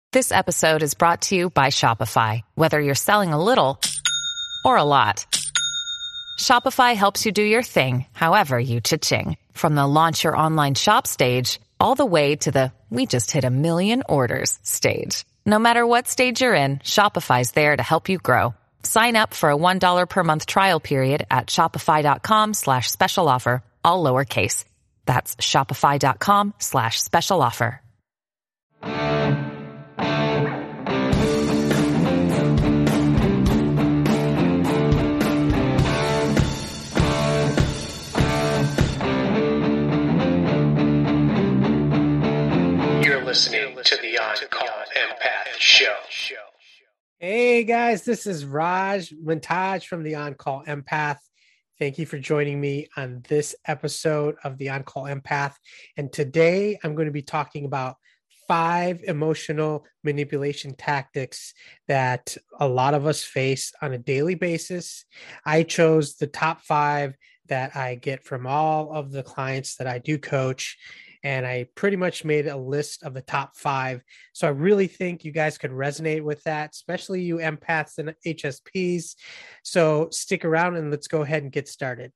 This episode is brought to you by Shopify. Whether you're selling a little or a lot, Shopify helps you do your thing, however you cha-ching. From the launch your online shop stage, all the way to the we just hit 1 million orders stage. No matter what stage you're in, Shopify's there to help you grow. Sign up for a $1 per month trial period at shopify.com/special offer, all lowercase. That's shopify.com/special offer. You're listening to the On-Call Empath Show. Hey guys, this is Raj Montage from the On-Call Empath. Thank you for joining me on this episode of the On-Call Empath. And today I'm going to be talking about 5 emotional manipulation tactics that a lot of us face on a daily basis. I chose the top 5 that I get from all of the clients that I do coach. And I pretty much made a list of the top 5. So I really think you guys could resonate with that, especially you empaths and HSPs. So stick around and let's go ahead and get started.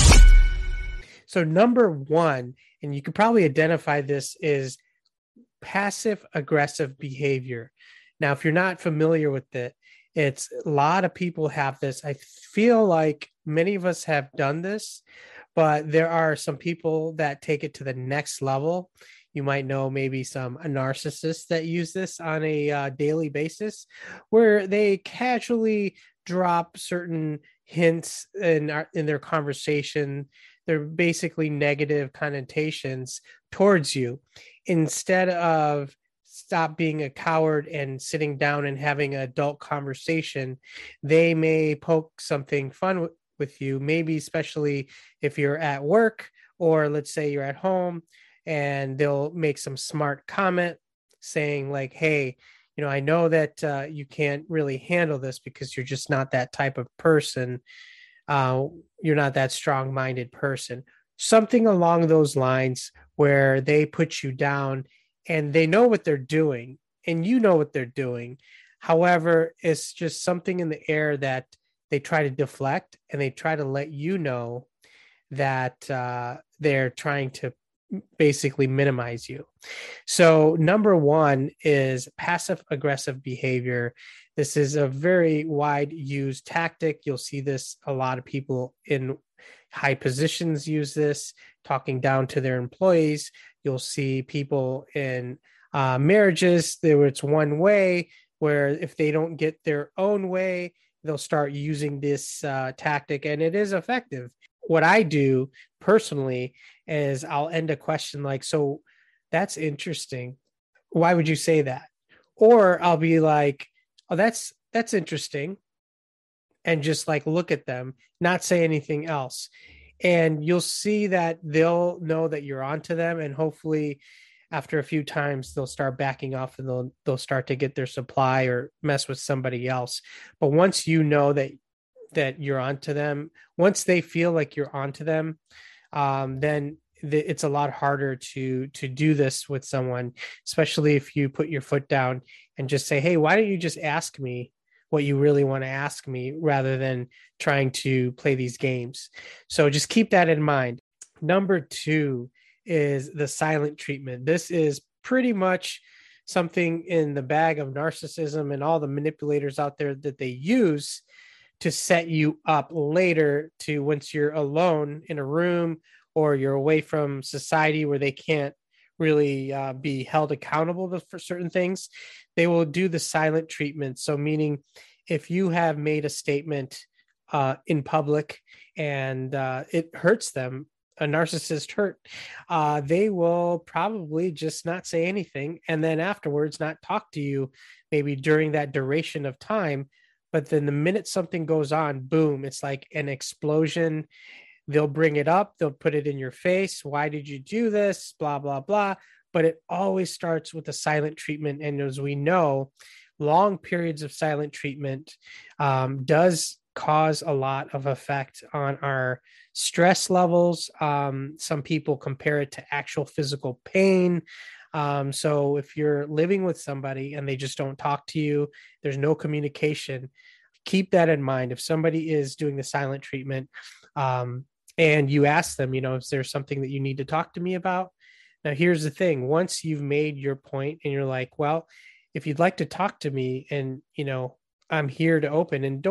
So number 1, and you could probably identify this, is passive aggressive behavior. Now, if you're not familiar with it, it's a lot of people have this. I feel like many of us have done this, but there are some people that take it to the next level. You might know maybe some narcissists that use this on a daily basis, where they casually drop certain hints in their conversation. They're basically negative connotations towards you. Instead of stop being a coward and sitting down and having an adult conversation, they may poke something fun with you, maybe especially if you're at work, or let's say you're at home, and they'll make some smart comment saying like, hey, I know that you can't really handle this because you're just not that type of person. You're not that strong-minded person. Something along those lines where they put you down and they know what they're doing and you know what they're doing. However, it's just something in the air that they try to deflect, and they try to let you know that they're trying to basically minimize you. So number 1 is passive aggressive behavior. This is a very wide used tactic. You'll see this, a lot of people in high positions use this, talking down to their employees. You'll see people in marriages, where it's one way, where if they don't get their own way, they'll start using this tactic, and it is effective. What I do personally is I'll end a question like, so that's interesting. Why would you say that? Or I'll be like, oh, that's interesting. And just like look at them, not say anything else. And you'll see that they'll know that you're onto them, and hopefully after a few times, they'll start backing off, and they'll start to get their supply or mess with somebody else. But once you know that you're onto them, once they feel like you're onto them, then it's a lot harder to do this with someone, especially if you put your foot down and just say, hey, why don't you just ask me what you really want to ask me, rather than trying to play these games. So just keep that in mind. Number 2 is the silent treatment. This is pretty much something in the bag of narcissism and all the manipulators out there that they use to set you up later to, once you're alone in a room or you're away from society where they can't really be held accountable for certain things, they will do the silent treatment. So meaning if you have made a statement in public and it hurts them, a narcissist hurt, they will probably just not say anything, and then afterwards not talk to you maybe during that duration of time. But then the minute something goes on, boom, it's like an explosion. They'll bring it up, they'll put it in your face. Why did you do this? Blah, blah, blah. But it always starts with a silent treatment. And as we know, long periods of silent treatment does cause a lot of effect on our stress levels. Some people compare it to actual physical pain. So if you're living with somebody and they just don't talk to you, there's no communication, keep that in mind. If somebody is doing the silent treatment, and you ask them, is there something that you need to talk to me about? Now, here's the thing. Once you've made your point and you're like, well, if you'd like to talk to me and, I'm here to open, and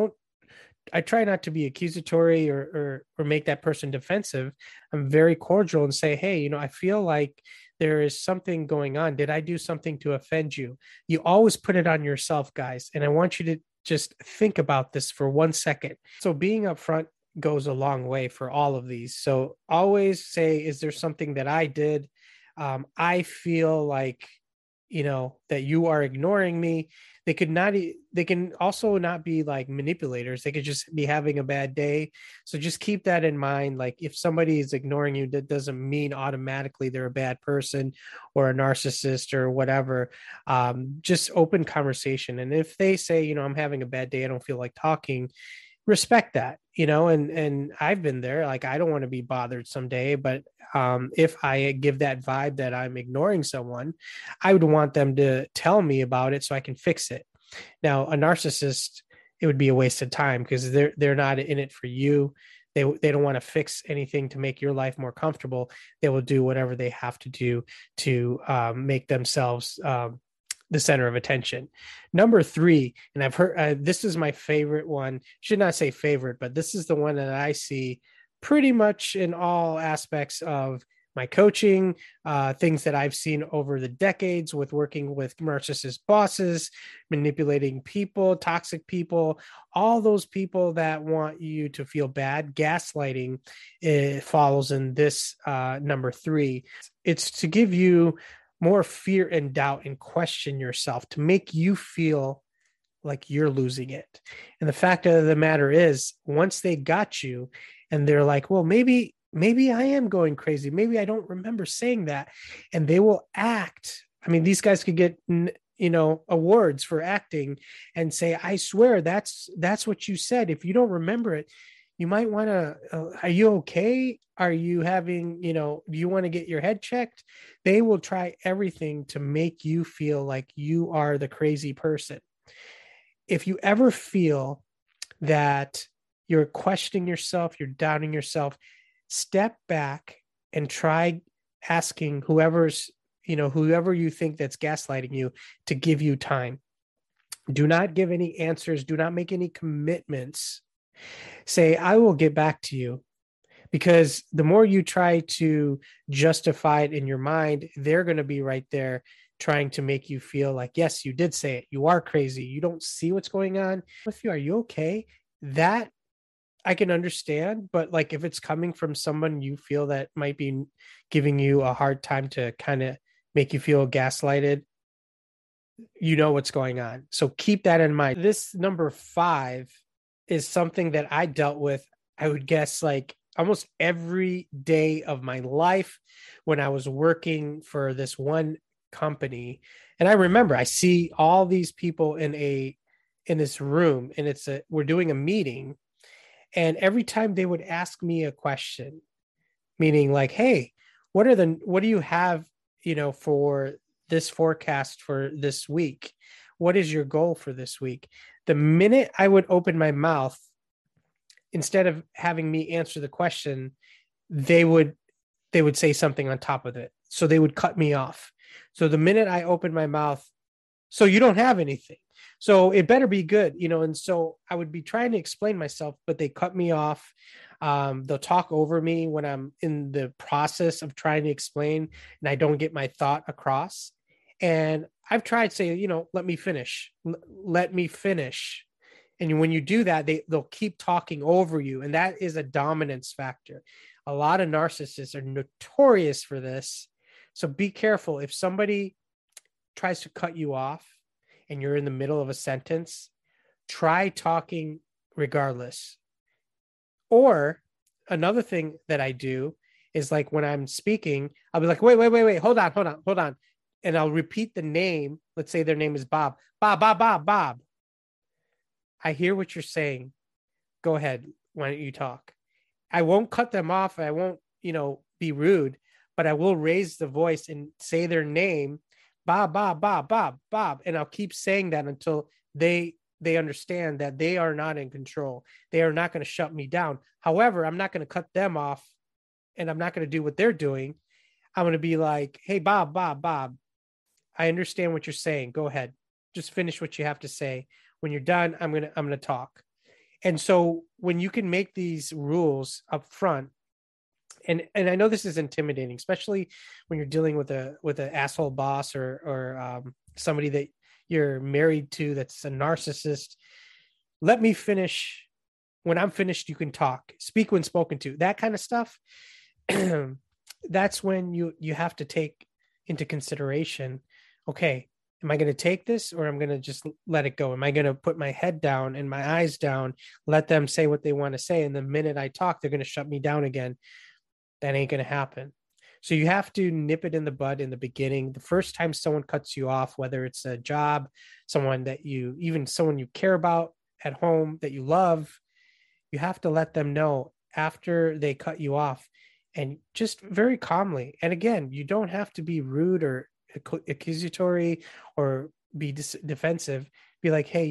I try not to be accusatory or make that person defensive. I'm very cordial and say, hey, I feel like there is something going on. Did I do something to offend you? You always put it on yourself, guys. And I want you to just think about this for 1 second. So being upfront goes a long way for all of these. So always say, is there something that I did? I feel like, that you are ignoring me. They can also not be like manipulators. They could just be having a bad day. So just keep that in mind. Like if somebody is ignoring you, that doesn't mean automatically they're a bad person or a narcissist or whatever. Just open conversation. And if they say, I'm having a bad day, I don't feel like talking, respect that, and I've been there. Like, I don't want to be bothered someday, but if I give that vibe that I'm ignoring someone, I would want them to tell me about it so I can fix it. Now, a narcissist, it would be a waste of time because they're not in it for you. They don't want to fix anything to make your life more comfortable. They will do whatever they have to do to make themselves the center of attention. Number 3, and I've heard this is my favorite one. Should not say favorite, but this is the one that I see pretty much in all aspects of my coaching, things that I've seen over the decades with working with narcissist bosses, manipulating people, toxic people, all those people that want you to feel bad. Gaslighting, it follows in this number 3. It's to give you more fear and doubt and question yourself, to make you feel like you're losing it. And the fact of the matter is, once they got you and they're like, well, maybe I am going crazy. Maybe I don't remember saying that. And they will act. I mean, these guys could get, awards for acting and say, I swear that's what you said. If you don't remember it, you might want to, are you okay? Are you having, do you want to get your head checked? They will try everything to make you feel like you are the crazy person. If you ever feel that you're questioning yourself, you're doubting yourself, step back and try asking whoever you think that's gaslighting you to give you time. Do not give any answers. Do not make any commitments. Say, I will get back to you. Because the more you try to justify it in your mind, they're going to be right there trying to make you feel like, yes, you did say it. You are crazy. You don't see what's going on with you. Are you okay? That I can understand. But like, if it's coming from someone you feel that might be giving you a hard time to kind of make you feel gaslighted, you know what's going on. So keep that in mind. This number 5 is something that I dealt with, I would guess, like almost every day of my life when I was working for this one company. And I remember I see all these people in this room, and we're doing a meeting. And every time they would ask me a question, meaning like, hey, what do you have, for this forecast for this week? What is your goal for this week? The minute I would open my mouth, instead of having me answer the question, they would say something on top of it. So they would cut me off. So the minute I opened my mouth, so you don't have anything. So it better be good, and so I would be trying to explain myself, but they cut me off. They'll talk over me when I'm in the process of trying to explain and I don't get my thought across. And I've tried saying, let me finish. Let me finish. And when you do that, they'll keep talking over you. And that is a dominance factor. A lot of narcissists are notorious for this. So be careful. If somebody tries to cut you off and you're in the middle of a sentence, try talking regardless. Or another thing that I do is, like, when I'm speaking, I'll be like, wait, hold on. And I'll repeat the name. Let's say their name is Bob. Bob. I hear what you're saying. Go ahead. Why don't you talk? I won't cut them off. I won't, be rude, but I will raise the voice and say their name, Bob, Bob, Bob, Bob, Bob. And I'll keep saying that until they understand that they are not in control. They are not going to shut me down. However, I'm not going to cut them off, and I'm not going to do what they're doing. I'm going to be like, hey, Bob, Bob, Bob, I understand what you're saying. Go ahead. Just finish what you have to say. When you're done, I'm going to talk. And so when you can make these rules up front, and I know this is intimidating, especially when you're dealing with an asshole boss or somebody that you're married to that's a narcissist. Let me finish. When I'm finished, you can talk. Speak when spoken to. That kind of stuff. That's when you have to take into consideration, okay, am I going to take this, or I'm going to just let it go? Am I going to put my head down and my eyes down, let them say what they want to say, and the minute I talk, they're going to shut me down again? That ain't going to happen. So you have to nip it in the bud in the beginning. The first time someone cuts you off, whether it's a job, someone you care about at home that you love, you have to let them know after they cut you off, and just very calmly. And again, you don't have to be rude or accusatory or be defensive. Be like, hey,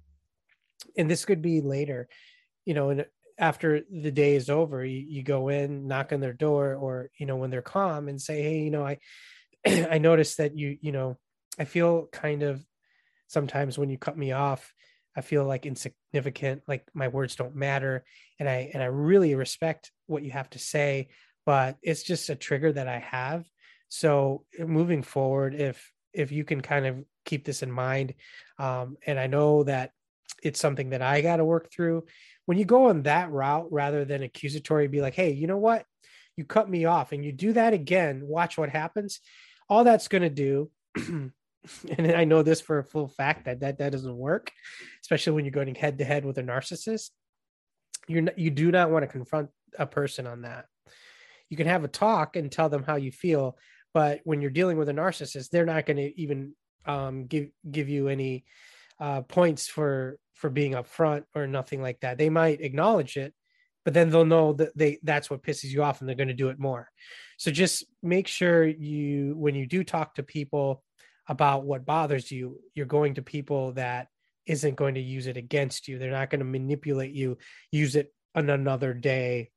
and this could be later, and after the day is over, you go in, knock on their door, or, when they're calm, and say, hey, I noticed that I feel kind of sometimes when you cut me off, I feel like insignificant, like my words don't matter. And I really respect what you have to say, but it's just a trigger that I have. So moving forward, if you can kind of keep this in mind, and I know that it's something that I got to work through. When you go on that route, rather than accusatory, be like, hey, you know what? You cut me off and you do that again. Watch what happens. All that's going to do, and I know this for a full fact that doesn't work, especially when you're going head to head with a narcissist. You do not want to confront a person on that. You can have a talk and tell them how you feel, but when you're dealing with a narcissist, they're not going to even give you any points for being upfront or nothing like that. They might acknowledge it, but then they'll know that that's what pisses you off, and they're going to do it more. So just make sure when you do talk to people about what bothers you, you're going to people that isn't going to use it against you. They're not going to manipulate you, use it on another day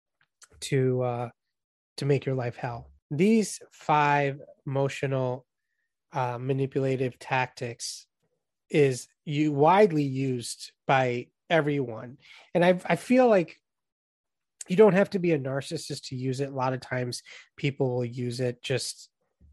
to make your life hell. These 5 emotional manipulative tactics is widely used by everyone. And I feel like you don't have to be a narcissist to use it. A lot of times people will use it just,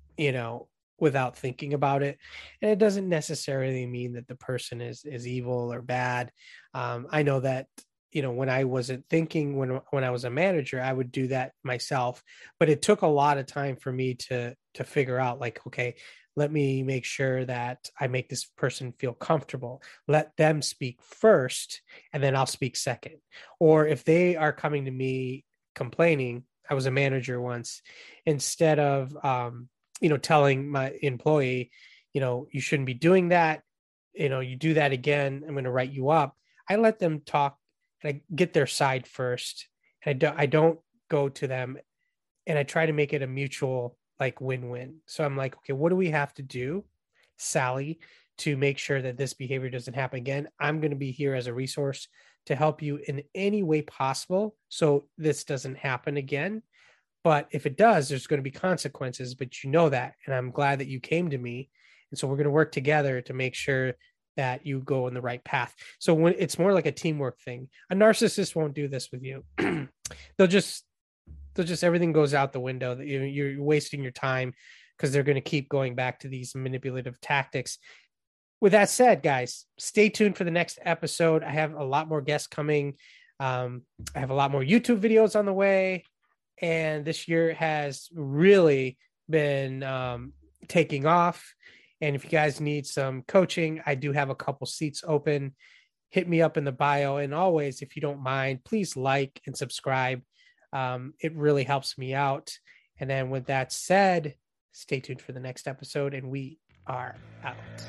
without thinking about it. And it doesn't necessarily mean that the person is evil or bad. I know that, when I wasn't thinking, when I was a manager, I would do that myself, but it took a lot of time for me to figure out, like, okay, let me make sure that I make this person feel comfortable. Let them speak first, and then I'll speak second. Or if they are coming to me complaining, I was a manager once, instead of, telling my employee, you shouldn't be doing that. You do that again, I'm going to write you up. I let them talk, and I get their side first. And I don't go to them, and I try to make it a mutual, like, win-win. So I'm like, okay, what do we have to do, Sally, to make sure that this behavior doesn't happen again? I'm going to be here as a resource to help you in any way possible, so this doesn't happen again. But if it does, there's going to be consequences, but you know that. And I'm glad that you came to me. And so we're going to work together to make sure that you go in the right path. So when it's more like a teamwork thing, a narcissist won't do this with you. They'll just everything goes out the window. You're wasting your time because they're going to keep going back to these manipulative tactics. With that said, guys, stay tuned for the next episode. I have a lot more guests coming. I have a lot more YouTube videos on the way. And this year has really been taking off. And if you guys need some coaching, I do have a couple seats open. Hit me up in the bio. And always, if you don't mind, please like and subscribe. It really helps me out. And then with that said, stay tuned for the next episode, and we are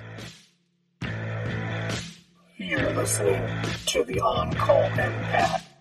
out. You're listening to the On Call Empath.